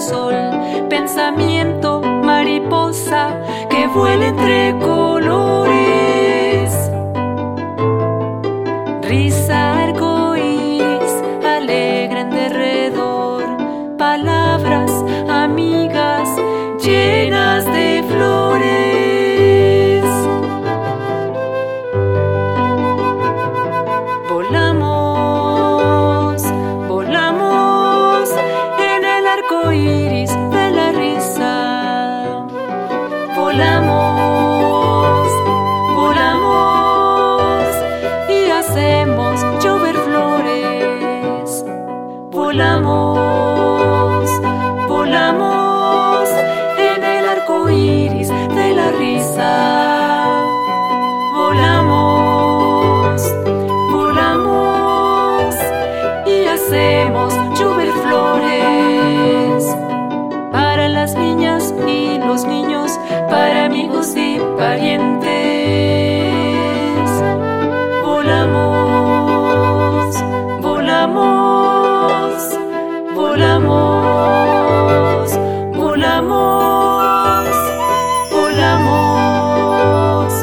sol, pensamiento, mariposa que vuela entre colores, risa, arcoíris, alegre en derredor, palabras amigas llenas de flores. Volamos, volamos en el arcoíris de la risa. Volamos, volamos y hacemos llover flores. Volamos, volamos en el arcoíris de la risa. Volamos, volamos y hacemos llover flores. Para las niñas y los niños, para amigos y parientes. Volamos, volamos, volamos, volamos, volamos,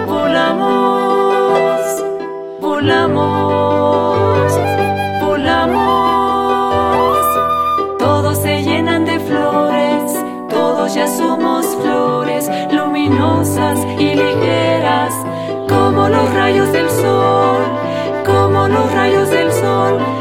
volamos, volamos, volamos. Todos se llenan de flores, todos ya somos flores, luminosas y ligeras, como los rayos del sol, como los rayos del sol.